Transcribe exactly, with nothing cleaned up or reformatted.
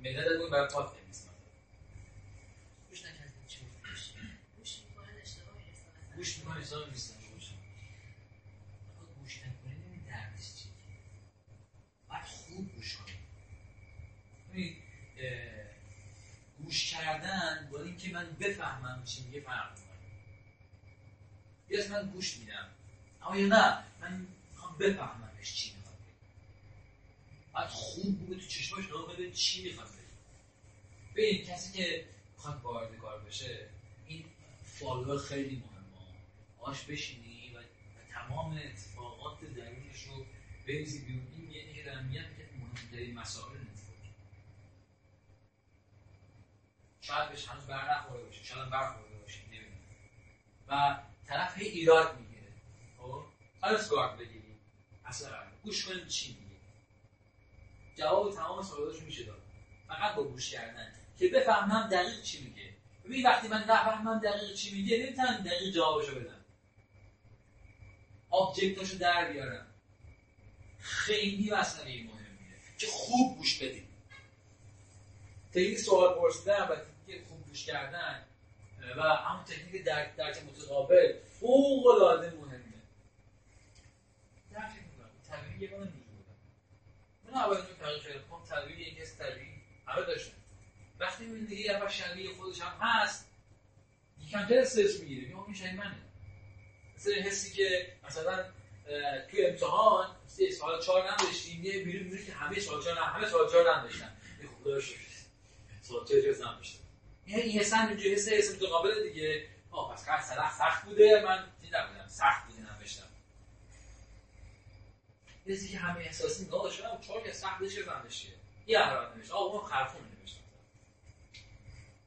معده داره برای پاک نیست. گوش نکردیم چی گوش گوش میکنن اشتباه هست. گوش میکنن اشتباه نیست. گوش گوش نکنید این دردش چیه؟ باید خوب گوش کنید. ببین گوش کردن با اینکه من بفهمم چی میگه فرق میکنه. یا من گوش میدم اما یا نه من میخوام بفهممش چی میخواد بگه. باید خوب بگه تو چشماش نگاه ببین چی میخواد بگه. ببین کسی که میخواد وارد کار بشه این فالوور خیلی مهمه. باهاش بشینی و تمام اتفاقات درونش رو بریزی بیرون. این یعنی که دارم میگم که مهمترین مسائل نتورک. شاید بهش هنوز بر نخورده باشه، شاید هم برخورده باشه، نمیدونم. و طرف هی ایراد میگیره. خب حالا سوال بگیری اصلا گوش کنیم چی میگه. جواب تمام سوالاشو میشه داد. فقط با گوش کردن که بفهمم دقیق چی میگه. ببین وقتی من نفهمم دقیق چی میگه نمیتونم دقیق جوابشو بدم. آبجکتاشو در بیارم. خیلی مسئله مهمیه که خوب گوش بدید. تکنیک سوال پرسیدن و تکنیک خوب گوش کردن و همون تکنیک درک درک متقابل فوق العاده مهمه. درک می‌کنم. طبیعی یه بار من اول اینو تغییر کردم. طبیعی یک است طبیعی همه داشتن. وقتی می‌بینی دیگه یه شبیه خودش هم هست یکم تر استرس میگیره. میگم این شبیه منه. مثل حسی که مثلا توی امتحان سه سوال چهار نداشتیم یه بیرون می‌بینی که همه سوال چهار همه سوال چهار نداشتن. خدا شکر. سوال چهار جز نداشتن. این این حس هم اینجوری حس حس متقابل دیگه. آه پس کار سخت سخت بوده من چیز نبودم سخت بوده نوشتم. یه چیزی که همه احساسی نگاه شدم چهار که سخت بشه بندشه. یه حرف نمیشه. آقا اون خرخونه.